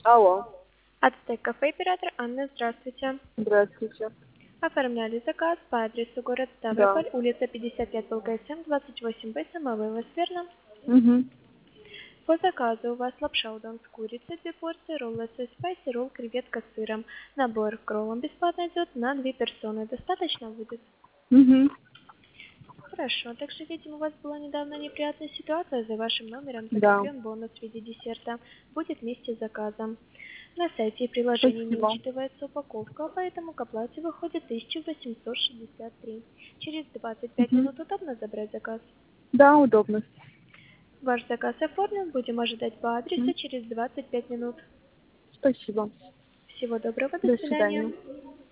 Алло, Ацтек кафе оператор Анна, здравствуйте. здравствуйте. Оформляли заказ по адресу город Да. Ставрополь, улица 55, ЛКСМ, 28Б, самовывоз, верно? Угу. По заказу у вас лапша удон с курицей, 2 порции, роллы со спайси, ролл, креветка с сыром. Набор к роллам бесплатно идет на 2 персоны. Достаточно будет? Угу. Хорошо. Также, видимо, у вас была недавно неприятная ситуация. За вашим номером Да. закреплен бонус в виде десерта. Будет вместе с заказом. На сайте и приложении не Спасибо. учитывается упаковка, поэтому к оплате выходит 1863. Через 25 Угу. минут удобно забрать заказ. Да, удобно. Ваш заказ оформлен. Будем ожидать по адресу Мгм. через 25 минут. Спасибо. Всего доброго. До До свидания. свидания.